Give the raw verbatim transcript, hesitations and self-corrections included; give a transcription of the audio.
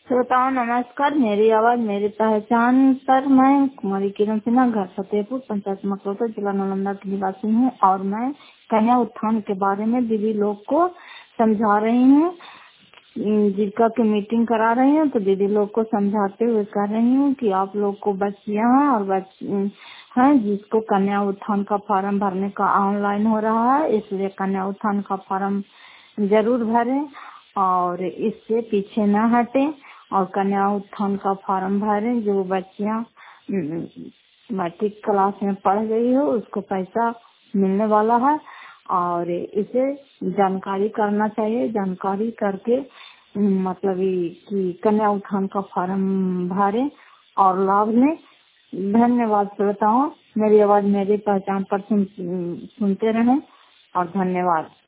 श्रोताओं नमस्कार। मेरी आवाज मेरी पहचान पर मैं कुमारी किरण सिन्हा, घर फतेहपुर, पंचायत मकरोटा, जिला नालंदा की निवासी हूँ और मैं कन्या उत्थान के बारे में दीदी लोग को समझा रही हूँ। जीविका की मीटिंग करा रही हूँ तो दीदी लोग को समझाते हुए कह रही हूँ कि आप लोग को बच्चियाँ हैं और बच्चे हैं जिसको कन्या उत्थान का फॉर्म भरने का ऑनलाइन हो रहा है, इसलिए कन्या उत्थान का फॉर्म जरूर भरें और इससे पीछे न हटें और कन्या उत्थान का फॉर्म भरें। जो बच्चियाँ मैट्रिक क्लास में पढ़ गई हो उसको पैसा मिलने वाला है और इसे जानकारी करना चाहिए। जानकारी करके मतलब कि कन्या उत्थान का फॉर्म भरें और लाभ लें। धन्यवाद श्रोताओं, मेरी आवाज मेरी पहचान पर सुन, सुनते रहें और धन्यवाद।